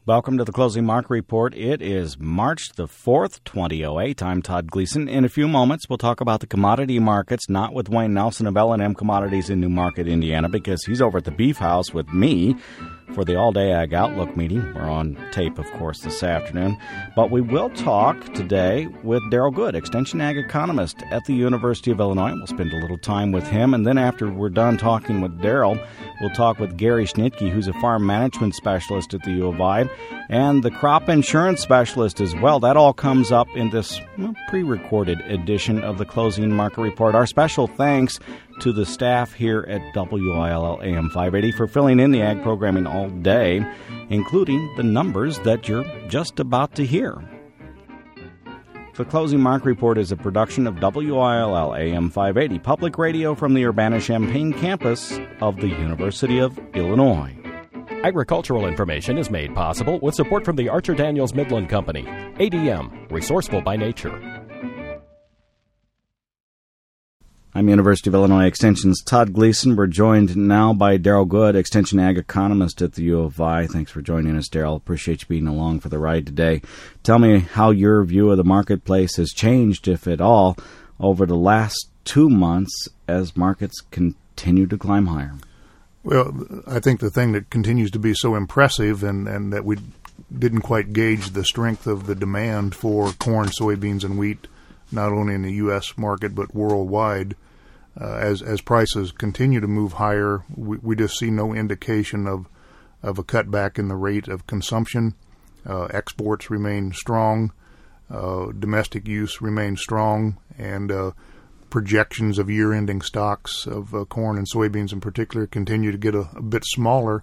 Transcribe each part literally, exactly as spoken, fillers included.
Welcome to the Closing Market Report. It is March the fourth, twenty oh eight. I'm Todd Gleason. In a few moments, we'll talk about the commodity markets, not with Wayne Nelson of L and M Commodities in New Market, Indiana, because he's over at the Beef House with me for the All-Day Ag Outlook meeting. We're on tape, of course, this afternoon. But we will talk today with Darrell Good, Extension Ag Economist at the University of Illinois. We'll spend a little time with him. And then after we're done talking with Darrell, we'll talk with Gary Schnitke, who's a farm management specialist at the U of I, and the crop insurance specialist as well. That all comes up in this well, pre-recorded edition of the Closing Market Report. Our special thanks to the staff here at W I L L A M five eighty for filling in the ag programming all day, including the numbers that you're just about to hear. The Closing Market Report is a production of W I L L A M five eighty, public radio from the Urbana-Champaign campus of the University of Illinois. Agricultural information is made possible with support from the Archer Daniels Midland Company. A D M, resourceful by nature. I'm University of Illinois Extension's Todd Gleason. We're joined now by Darrell Good, Extension Ag Economist at the U of I. Thanks for joining us, Darrell. Appreciate you being along for the ride today. Tell me how your view of the marketplace has changed, if at all, over the last two months as markets continue to climb higher. Well, I think the thing that continues to be so impressive and, and that we didn't quite gauge the strength of the demand for corn, soybeans, and wheat, not only in the U S market but worldwide. Uh, as as prices continue to move higher, we, we just see no indication of of a cutback in the rate of consumption. Uh, exports remain strong, uh, domestic use remains strong, and uh, projections of year-ending stocks of uh, corn and soybeans in particular continue to get a, a bit smaller.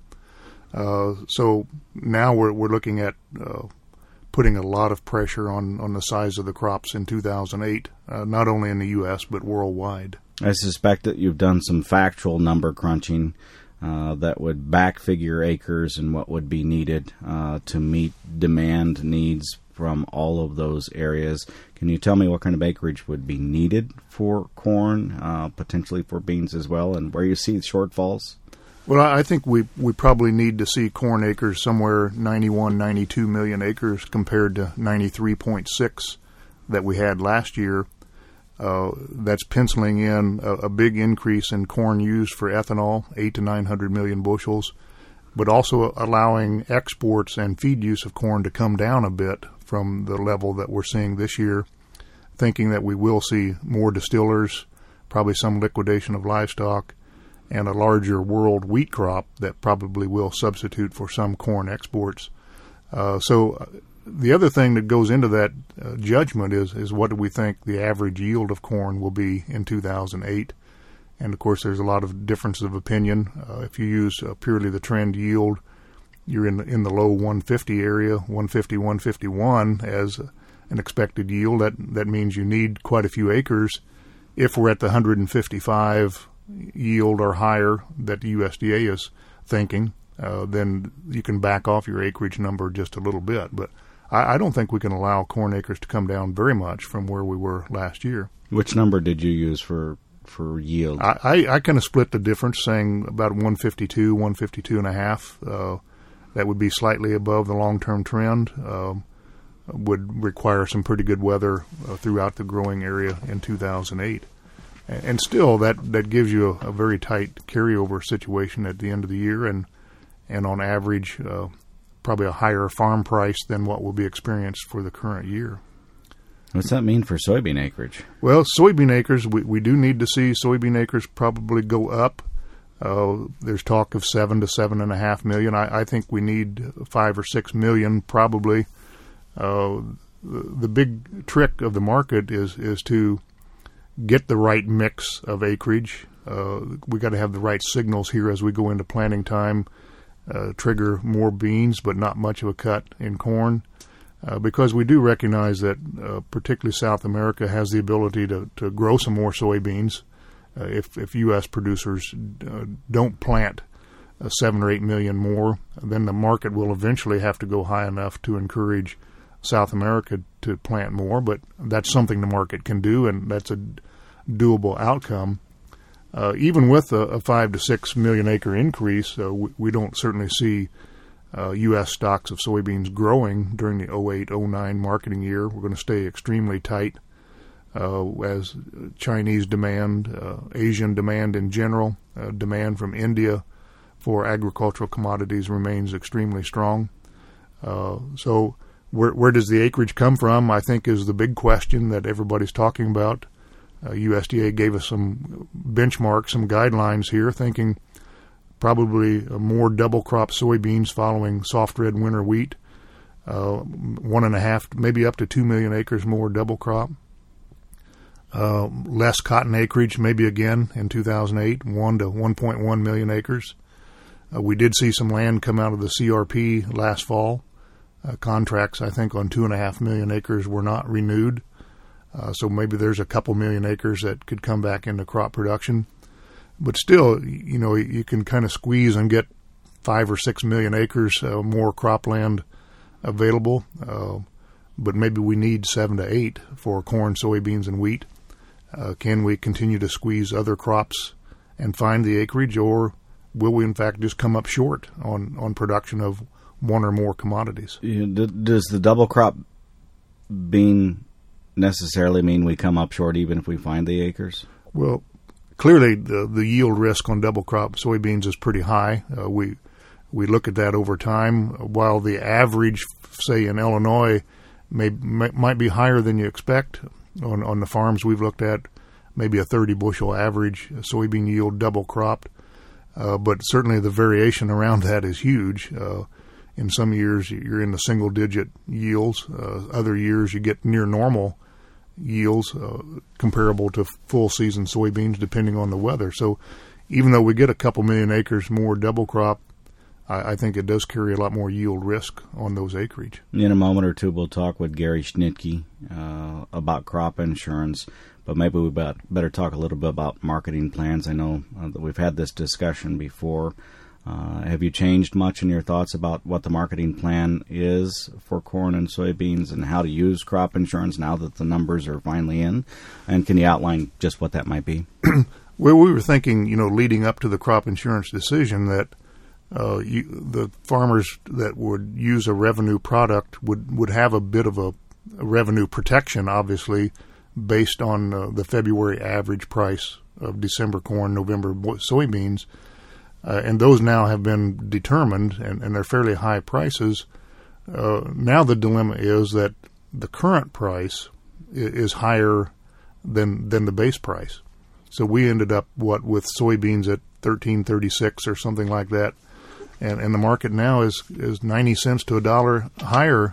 Uh, so now we're we're looking at uh, putting a lot of pressure on, on the size of the crops in two thousand eight, uh, not only in the U S but worldwide. I suspect that you've done some factual number crunching uh, that would back figure acres and what would be needed uh, to meet demand needs from all of those areas. Can you tell me what kind of acreage would be needed for corn, uh, potentially for beans as well, and where you see shortfalls? Well, I think we we probably need to see corn acres somewhere ninety-one, ninety-two million acres compared to ninety-three point six that we had last year. Uh, that's penciling in a, a big increase in corn used for ethanol, eight to nine hundred million bushels, but also allowing exports and feed use of corn to come down a bit from the level that we're seeing this year, thinking that we will see more distillers, probably some liquidation of livestock, and a larger world wheat crop that probably will substitute for some corn exports. Uh, so the other thing that goes into that uh, judgment is, is what do we think the average yield of corn will be in two thousand eight? And, of course, there's a lot of difference of opinion. Uh, if you use uh, purely the trend yield, you're in the, in the low one fifty area, one fifty, one fifty-one as an expected yield. That, that means you need quite a few acres. If we're at the one fifty-five yield or higher that the U S D A is thinking, uh, then you can back off your acreage number just a little bit. But I, I don't think we can allow corn acres to come down very much from where we were last year. Which number did you use for for yield? I, I, I kind of split the difference, saying about one fifty-two, one fifty-two and a half. Uh, that would be slightly above the long-term trend. Um, would require some pretty good weather uh, throughout the growing area in two thousand eight. And still, that, that gives you a, a very tight carryover situation at the end of the year, and and on average, uh, probably a higher farm price than what will be experienced for the current year. What's that mean for soybean acreage? Well, soybean acres, we, we do need to see soybean acres probably go up. Uh, there's talk of seven to seven and a half million. I, I think we need five or six million probably. Uh, the, the big trick of the market is is to get the right mix of acreage. Uh, we got to have the right signals here as we go into planting time. Uh, trigger more beans, but not much of a cut in corn, uh, because we do recognize that uh, particularly South America has the ability to, to grow some more soybeans. Uh, if if U S producers uh, don't plant uh, seven or eight million more, then the market will eventually have to go high enough to encourage South America to plant more. But that's something the market can do, and that's a doable outcome. Uh, even with a, a five to six million acre increase, uh, we, we don't certainly see uh, U S stocks of soybeans growing during the oh eight oh nine marketing year. We're going to stay extremely tight uh, as Chinese demand, uh, Asian demand in general, uh, demand from India for agricultural commodities remains extremely strong. Uh, so where, where does the acreage come from, I think, is the big question that everybody's talking about. Uh, U S D A gave us some benchmarks, some guidelines here, thinking probably more double crop soybeans following soft red winter wheat, uh, one and a half, maybe up to two million acres more double crop. Uh, less cotton acreage, maybe again in two thousand eight, one to one point one million acres. Uh, we did see some land come out of the C R P last fall. Uh, contracts, I think, on two and a half million acres were not renewed. Uh, so maybe there's a couple million acres that could come back into crop production. But still, you know, you can kind of squeeze and get five or six million acres uh, more cropland available. Uh, but maybe we need seven to eight for corn, soybeans, and wheat. Uh, can we continue to squeeze other crops and find the acreage, or will we in fact just come up short on, on production of one or more commodities? Yeah, does the double crop bean necessarily mean we come up short even if we find the acres? Well, clearly the the yield risk on double crop soybeans is pretty high. Uh, we we look at that over time. While the average, say in Illinois, may, may might be higher than you expect on on the farms we've looked at, maybe a thirty bushel average soybean yield double cropped. Uh, but certainly the variation around that is huge. Uh, in some years you're in the single digit yields. Uh, other years you get near normal yields uh, comparable to full season soybeans depending on the weather. So even though we get a couple million acres more double crop, I, I think it does carry a lot more yield risk on those acreage. In a moment or two we'll talk with Gary Schnitke uh, about crop insurance, but maybe we better talk a little bit about marketing plans. I know uh, that we've had this discussion before. Uh, have you changed much in your thoughts about what the marketing plan is for corn and soybeans and how to use crop insurance now that the numbers are finally in? And can you outline just what that might be? Well, we were thinking, you know, leading up to the crop insurance decision that uh, you, the farmers that would use a revenue product would, would have a bit of a, a revenue protection, obviously, based on uh, the February average price of December corn, November soybeans. Uh, and those now have been determined, and, and they're fairly high prices. Uh, now the dilemma is that the current price is, is higher than than the base price. So we ended up, what, with soybeans at thirteen thirty-six or something like that, and and the market now is, is ninety cents to a dollar higher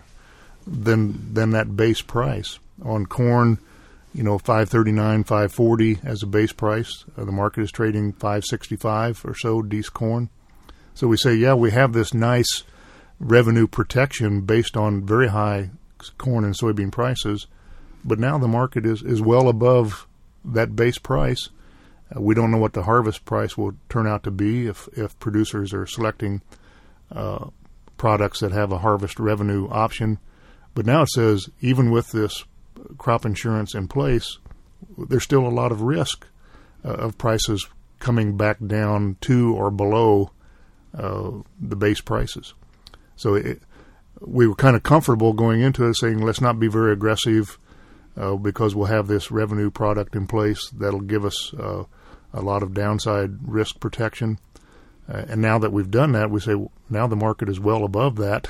than than that base price. On corn, you know, five thirty-nine, five forty as a base price. Uh, the market is trading five sixty-five or so, Dece corn. So we say, yeah, we have this nice revenue protection based on very high corn and soybean prices, but now the market is, is well above that base price. Uh, we don't know what the harvest price will turn out to be if, if producers are selecting uh, products that have a harvest revenue option. But now it says, even with this crop insurance in place, there's still a lot of risk uh, of prices coming back down to or below uh, the base prices. So it, we were kind of comfortable going into it saying, let's not be very aggressive uh, because we'll have this revenue product in place that'll give us uh, a lot of downside risk protection. Uh, and now that we've done that, we say, well, now the market is well above that.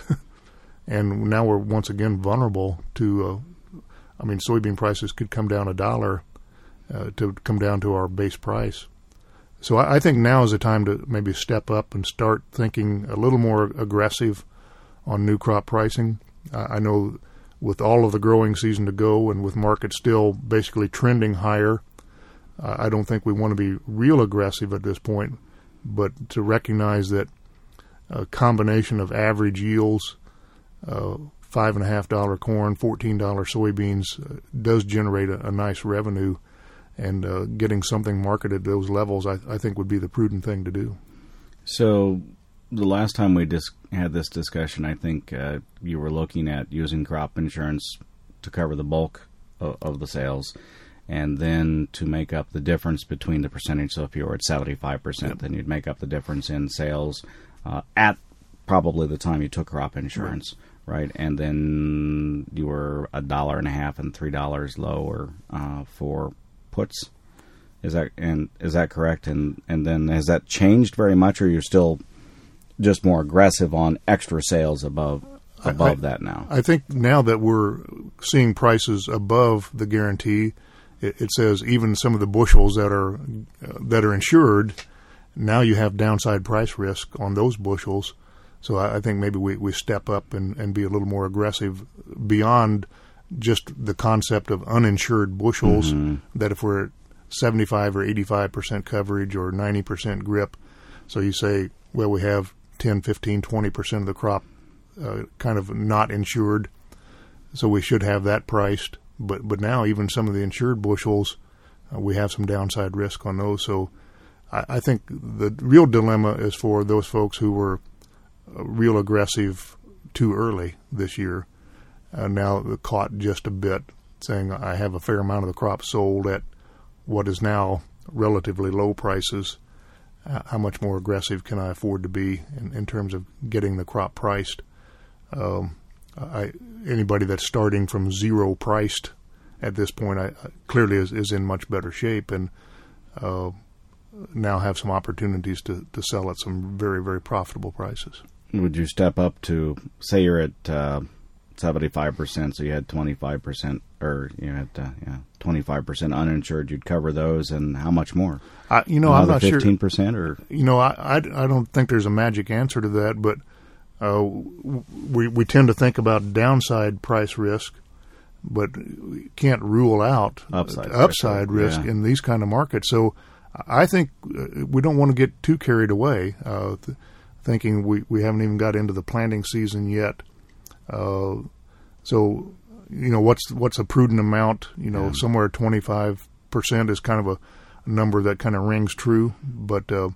And now we're once again vulnerable to uh, I mean, soybean prices could come down a dollar uh, to come down to our base price. So I, I think now is the time to maybe step up and start thinking a little more aggressive on new crop pricing. Uh, I know with all of the growing season to go and with markets still basically trending higher, uh, I don't think we want to be real aggressive at this point, but to recognize that a combination of average yields, uh, five and a half dollar corn, fourteen dollar soybeans uh, does generate a, a nice revenue, and uh, getting something marketed at those levels, I, I think, would be the prudent thing to do. So, the last time we dis- had this discussion, I think uh, you were looking at using crop insurance to cover the bulk of, of the sales, and then to make up the difference between the percentage. So, if you were at seventy-five percent, yep, then you'd make up the difference in sales uh, at probably the time you took crop insurance, right? right? And then you were a dollar and a half and three dollars lower uh, for puts. Is that and is that correct? And and then has that changed very much, or you're still just more aggressive on extra sales above above I, that now? I think now that we're seeing prices above the guarantee, it, it says even some of the bushels that are uh, that are insured, now you have downside price risk on those bushels. So I, I think maybe we, we step up and, and be a little more aggressive beyond just the concept of uninsured bushels, mm-hmm. that if we're at seventy-five or eighty-five percent coverage or ninety percent grip. So you say, well, we have ten, fifteen, twenty percent of the crop uh, kind of not insured, so we should have that priced. But but now even some of the insured bushels, uh, we have some downside risk on those. So I, I think the real dilemma is for those folks who were uh, real aggressive too early this year, uh, now caught just a bit, saying I have a fair amount of the crop sold at what is now relatively low prices. Uh, how much more aggressive can I afford to be in, in terms of getting the crop priced? Um, I, anybody that's starting from zero priced at this point, I, I clearly is, is in much better shape, and uh, now have some opportunities to, to sell at some very, very profitable prices. Would you step up to, say you're at uh, seventy-five percent, so you had twenty-five percent, or you had uh, yeah, twenty-five percent uninsured, you'd cover those, and how much more? I, you know, Another I'm not fifteen percent sure. Or? You know, I, I, I don't think there's a magic answer to that, but uh, we we tend to think about downside price risk, but we can't rule out upside, upside risk, risk yeah. in these kind of markets. So I think we don't want to get too carried away, uh, th- thinking we, we haven't even got into the planting season yet. Uh, so, you know, what's what's a prudent amount? You know, yeah. somewhere twenty-five percent is kind of a, a number that kind of rings true, but uh,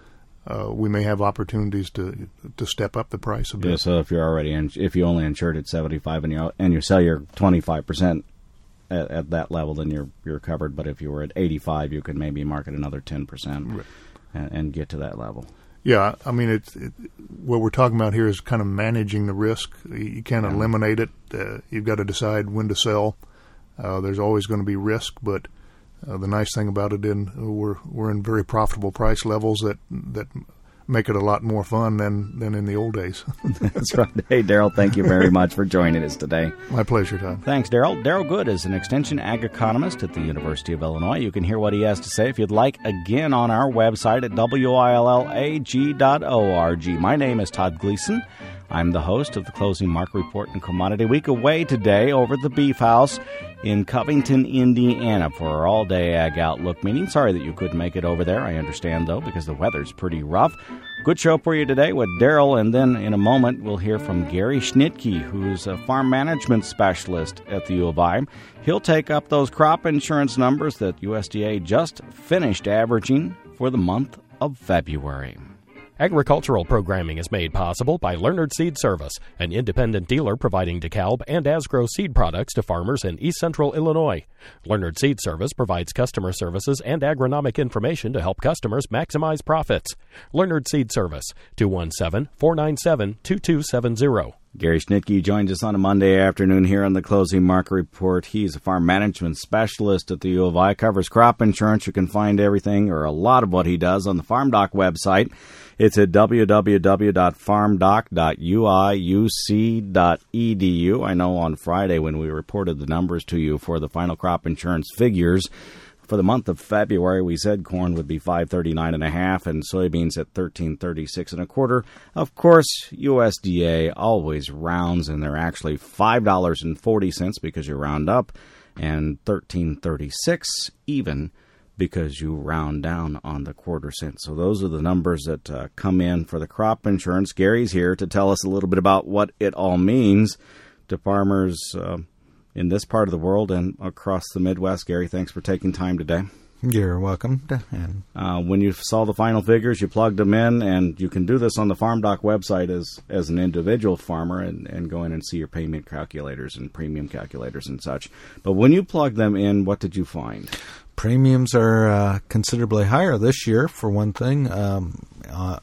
uh, we may have opportunities to to step up the price a bit. Yeah, so if you're already in, if you only insured at seventy-five and you and you sell your twenty-five percent at, at that level, then you're you're covered. But if you were at eighty-five, you could maybe market another ten percent right. and, and get to that level. Yeah, I mean, it's it, what we're talking about here is kind of managing the risk. You can't yeah. eliminate it. Uh, you've got to decide when to sell. Uh, there's always going to be risk, but uh, the nice thing about it, in we're we're in very profitable price levels that that make it a lot more fun than, than in the old days. That's right. Hey, Darrell, thank you very much for joining us today. My pleasure, Tom. Thanks, Darrell. Darrell Good is an extension ag economist at the University of Illinois. You can hear what he has to say if you'd like again on our website at W I L L A G dot org. My name is Todd Gleason. I'm the host of the Closing Market Report and Commodity Week, away today over at the Beef House in Covington, Indiana, for our all-day Ag Outlook meeting. Sorry that you couldn't make it over there. I understand, though, because the weather's pretty rough. Good show for you today with Darrell, and then in a moment we'll hear from Gary Schnitke, who's a farm management specialist at the U of I. He'll take up those crop insurance numbers that U S D A just finished averaging for the month of February. Agricultural programming is made possible by Leonard Seed Service, an independent dealer providing DeKalb and Asgrow seed products to farmers in East Central Illinois. Leonard Seed Service provides customer services and agronomic information to help customers maximize profits. Leonard Seed Service, two one seven, four nine seven, two two seven zero. Gary Schnitke joins us on a Monday afternoon here on the Closing Market Report. He's a farm management specialist at the U of I, covers crop insurance. You can find everything or a lot of what he does on the FarmDoc website. It's at w w w dot farm doc dot u i u c dot e d u. I know on Friday when we reported the numbers to you for the final crop insurance figures, for the month of February, we said corn would be five thirty-nine and a half and soybeans at thirteen thirty-six and a quarter. Of course, U S D A always rounds, and they're actually five dollars and forty cents because you round up, and thirteen thirty-six even because you round down on the quarter cent. So those are the numbers that uh, come in for the crop insurance. Gary's here to tell us a little bit about what it all means to farmers uh, in this part of the world and across the Midwest. Gary, thanks for taking time today. You're welcome. And uh, when you saw the final figures, you plugged them in, and you can do this on the FarmDoc website as as an individual farmer and, and go in and see your payment calculators and premium calculators and such. But when you plugged them in, what did you find? Premiums are uh, considerably higher this year, for one thing. Um, uh,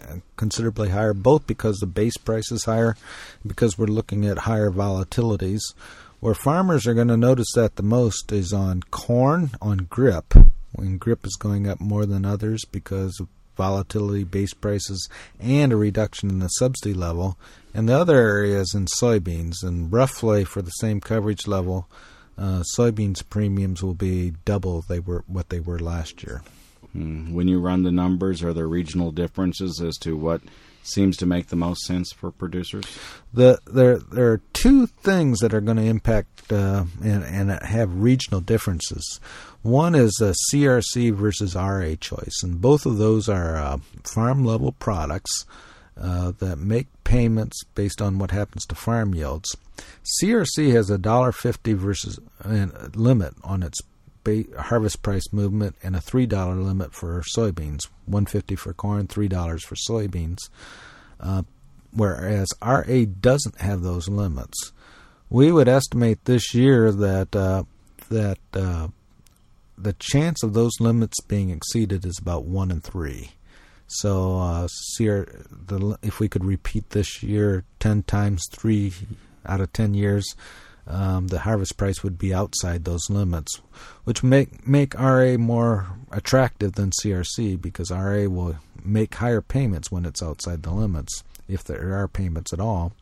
considerably higher, both because the base price is higher, because we're looking at higher volatilities. Where farmers are going to notice that the most is on corn, on grip, when grip is going up more than others because of volatility, base prices, and a reduction in the subsidy level. And the other area is in soybeans, and roughly for the same coverage level, uh, soybeans premiums will be double they were what they were last year. When you run the numbers, are there regional differences as to what seems to make the most sense for producers? The there there are two things that are going to impact uh, and, and have regional differences. One is a C R C versus R A choice, and both of those are uh, farm-level products uh, that make payments based on what happens to farm yields. C R C has a one dollar fifty versus uh, limit on its harvest price movement and a three dollars limit for soybeans, one dollar fifty for corn, three dollars for soybeans, uh, whereas R A doesn't have those limits. We would estimate this year that uh, that uh, the chance of those limits being exceeded is about one in three. So uh, C R, the, if we could repeat this year ten times three out of ten years, Um, the harvest price would be outside those limits, which make make R A more attractive than C R C because R A will make higher payments when it's outside the limits, if there are payments at all.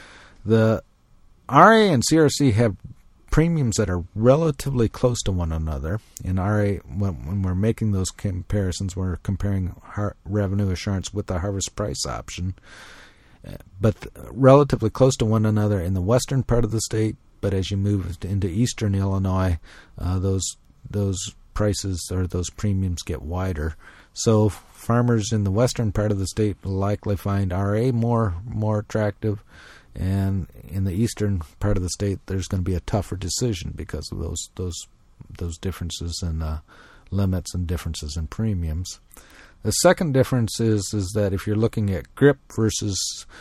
The R A and C R C have premiums that are relatively close to one another. In R A, when, when we're making those comparisons, we're comparing har- revenue assurance with the harvest price option, but relatively close to one another in the western part of the state. But as you move into eastern Illinois, uh, those those prices or those premiums get wider. So farmers in the western part of the state will likely find R A more more attractive, and in the eastern part of the state, there's going to be a tougher decision because of those those those differences in uh, limits and differences in premiums. The second difference is is that if you're looking at grip versus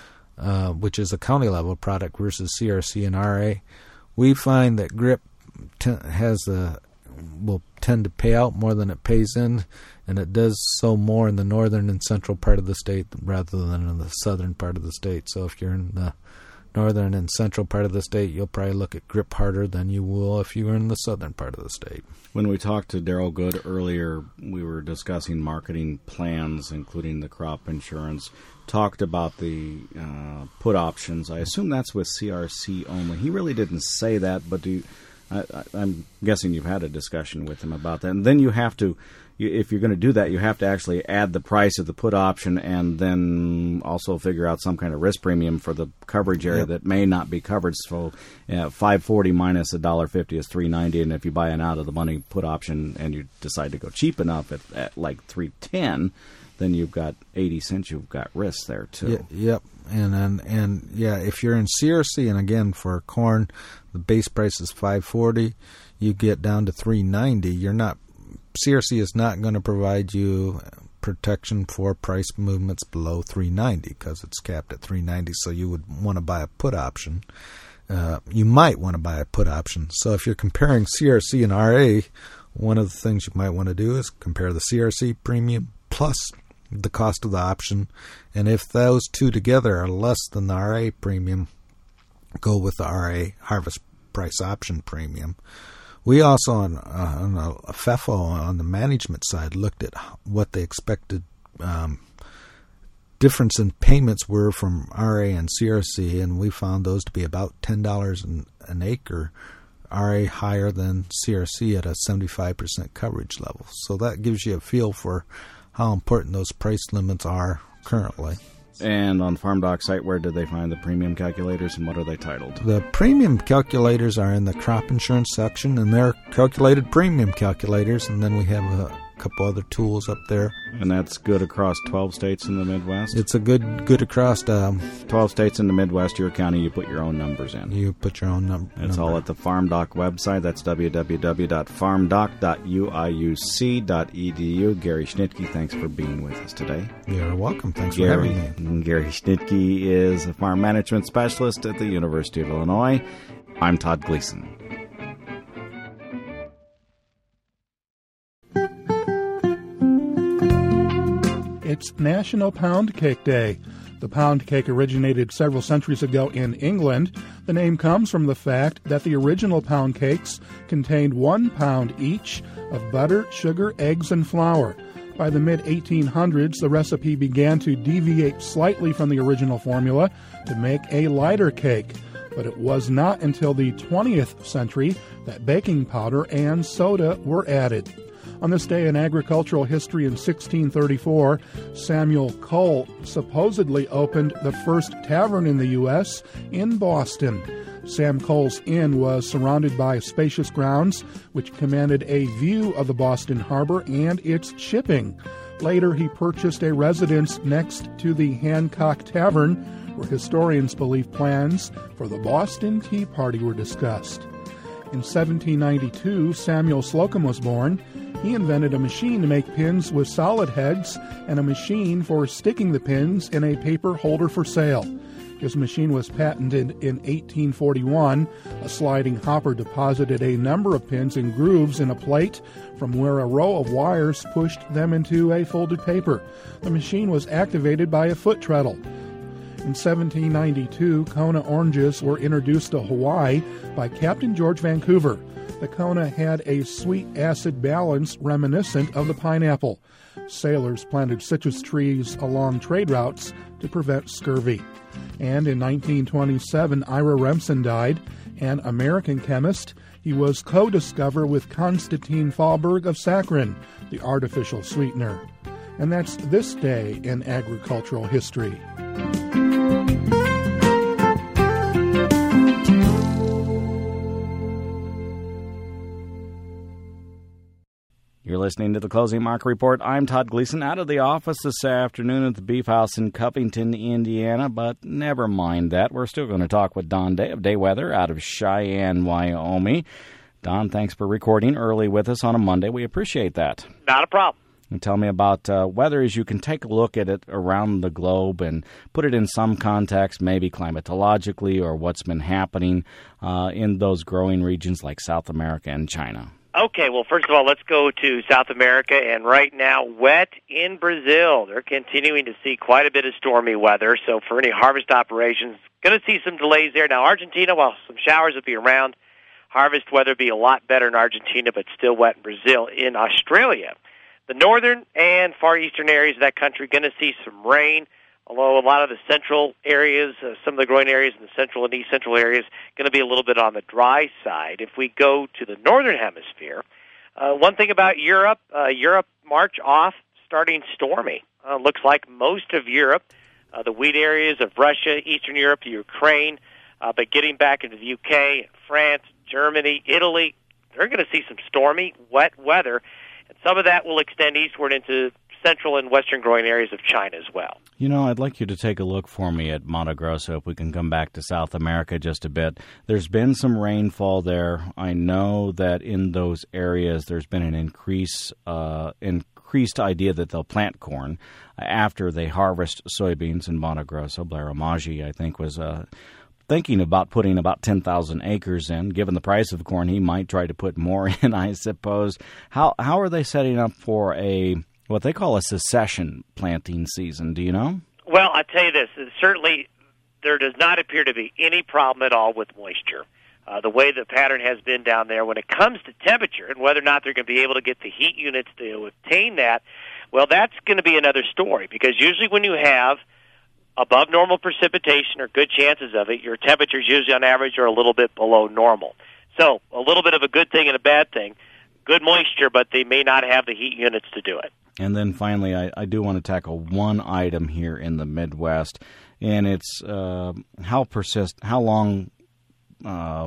uh, which is a county level product versus C R C and R A, we find that grip t- has a will tend to pay out more than it pays in, and it does so more in the northern and central part of the state rather than in the southern part of the state. So if you're in the northern and central part of the state, you'll probably look at grip harder than you will if you were in the southern part of the state. When we talked to Daryl Good earlier, we were discussing marketing plans, including the crop insurance, talked about the uh, put options. I assume that's with C R C only. He really didn't say that, but do you, I, I, I'm guessing you've had a discussion with him about that. And then you have to, you, if you're going to do that, you have to actually add the price of the put option and then also figure out some kind of risk premium for the coverage area yep. that may not be covered. So uh, five forty minus one dollar fifty is three ninety, and if you buy an out-of-the-money put option and you decide to go cheap enough at, at like three ten, then you've got eighty cents, you've got risk there too. Yeah, yep. And, and and yeah, if you're in C R C, and again for corn, the base price is five forty, you get down to three ninety. You're not C R C is not going to provide you protection for price movements below three ninety because it's capped at three ninety. So you would want to buy a put option. Uh, you might want to buy a put option. So if you're comparing C R C and R A, one of the things you might want to do is compare the C R C premium plus the cost of the option, and if those two together are less than the R A premium, go with the R A harvest price option premium. We also, on, uh, on a F E F O, on the management side, looked at what the expected um, difference in payments were from R A and C R C, and we found those to be about ten dollars an, an acre, R A higher than C R C at a seventy-five percent coverage level. So that gives you a feel for how important those price limits are currently. And on FarmDoc site, where did they find the premium calculators, and what are they titled? The premium calculators are in the crop insurance section, and they're calculated premium calculators, and then we have a couple other tools up there. And that's good across twelve states in the Midwest? It's a good good across um, twelve states in the Midwest, your county, you put your own numbers in. You put your own num- number. It's all at the FarmDoc website. That's w w w dot farm doc dot u i u c dot e d u. Gary Schnitke, thanks for being with us today. You're welcome. Thanks Gary, for having me. Gary Schnitke is a farm management specialist at the University of Illinois. I'm Todd Gleason. It It's National Pound Cake Day. The pound cake originated several centuries ago in England. The name comes from the fact that the original pound cakes contained one pound each of butter, sugar, eggs, and flour. By the mid eighteen hundreds, the recipe began to deviate slightly from the original formula to make a lighter cake. But it was not until the twentieth century that baking powder and soda were added. On this day in agricultural history in sixteen thirty-four, Samuel Cole supposedly opened the first tavern in the U S in Boston. Sam Cole's Inn was surrounded by spacious grounds which commanded a view of the Boston harbor and its shipping. Later, he purchased a residence next to the Hancock Tavern, where historians believe plans for the Boston Tea Party were discussed. In seventeen ninety-two, Samuel Slocum was born. He invented a machine to make pins with solid heads and a machine for sticking the pins in a paper holder for sale. His machine was patented in eighteen forty-one. A sliding hopper deposited a number of pins in grooves in a plate from where a row of wires pushed them into a folded paper. The machine was activated by a foot treadle. In seventeen ninety-two, Kona oranges were introduced to Hawaii by Captain George Vancouver. The Kona had a sweet-acid balance reminiscent of the pineapple. Sailors planted citrus trees along trade routes to prevent scurvy. And in nineteen twenty-seven, Ira Remsen died, an American chemist. He was co-discoverer with Konstantin Fahlberg of saccharin, the artificial sweetener. And that's this day in agricultural history. You're listening to the Closing Market Report. I'm Todd Gleason out of the office this afternoon at the Beef House in Covington, Indiana. But never mind that. We're still going to talk with Don Day of Day Weather out of Cheyenne, Wyoming. Don, thanks for recording early with us on a Monday. We appreciate that. Not a problem. And tell me about uh, weather as you can take a look at it around the globe and put it in some context, maybe climatologically or what's been happening uh, in those growing regions like South America and China. Okay, well, first of all, let's go to South America, and right now, wet in Brazil. They're continuing to see quite a bit of stormy weather, so for any harvest operations, going to see some delays there. Now, Argentina, while some showers will be around, harvest weather will be a lot better in Argentina, but still wet in Brazil. In Australia, the northern and far eastern areas of that country are going to see some rain, although a lot of the central areas, uh, some of the growing areas in the central and east central areas, going to be a little bit on the dry side. If we go to the northern hemisphere, uh, one thing about Europe, uh, Europe March off starting stormy. Uh, looks like most of Europe, uh, the wheat areas of Russia, Eastern Europe, Ukraine, uh, but getting back into the U K, France, Germany, Italy, they're going to see some stormy, wet weather, and some of that will extend eastward into central and western growing areas of China as well. You know, I'd like you to take a look for me at Mato Grosso if we can come back to South America just a bit. There's been some rainfall there. I know that in those areas there's been an increase, uh, increased idea that they'll plant corn after they harvest soybeans in Mato Grosso. Blair Omagi, I think, was uh, thinking about putting about ten thousand acres in. Given the price of corn, he might try to put more in, I suppose. How how are they setting up for a what they call a succession planting season? Do you know? Well, I tell you this, certainly there does not appear to be any problem at all with moisture. Uh, the way the pattern has been down there, when it comes to temperature and whether or not they're going to be able to get the heat units to obtain that, well, that's going to be another story, because usually when you have above normal precipitation or good chances of it, your temperatures usually on average are a little bit below normal. So a little bit of a good thing and a bad thing. Good moisture, but they may not have the heat units to do it. And then finally, I, I do want to tackle one item here in the Midwest, and it's uh, how persist, how long uh,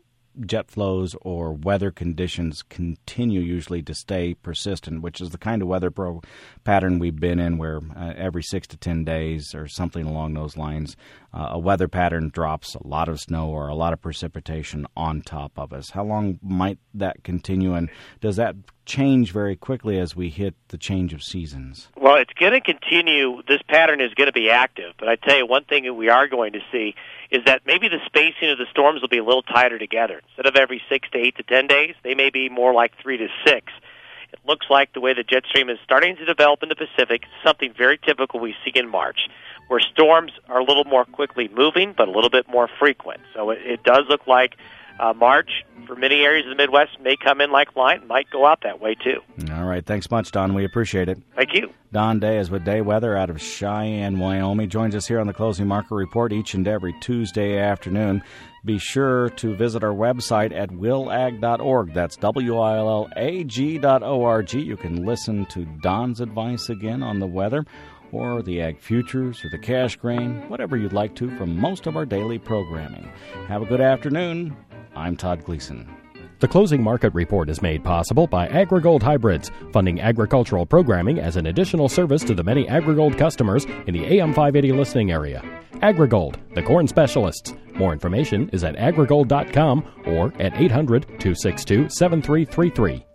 jet flows or weather conditions continue usually to stay persistent, which is the kind of weather pro pattern we've been in where uh, every six to ten days or something along those lines, uh, a weather pattern drops a lot of snow or a lot of precipitation on top of us. How long might that continue, and does that change very quickly as we hit the change of seasons? Well, it's going to continue. This pattern is going to be active, but I tell you one thing that we are going to see is that maybe the spacing of the storms will be a little tighter together. Instead of every six to eight to ten days, they may be more like three to six. it looks like the way the jet stream is starting to develop in the Pacific is something very typical we see in March, where storms are a little more quickly moving but a little bit more frequent. So it, it does look like uh, March, for many areas of the Midwest, may come in like line, might go out that way too. All right. Thanks much, Don. We appreciate it. Thank you. Don Day is with Day Weather out of Cheyenne, Wyoming. Joins us here on the Closing Market Report each and every Tuesday afternoon. Be sure to visit our website at will ag dot org. That's W I L L A G dot O R G. You can listen to Don's advice again on the weather, or the ag futures, or the cash grain, whatever you'd like to from most of our daily programming. Have a good afternoon. I'm Todd Gleason. The Closing Market Report is made possible by AgriGold Hybrids, funding agricultural programming as an additional service to the many AgriGold customers in the A M five eighty listening area. AgriGold, the corn specialists. More information is at agrigold dot com or at eight hundred, two six two, seven three three three.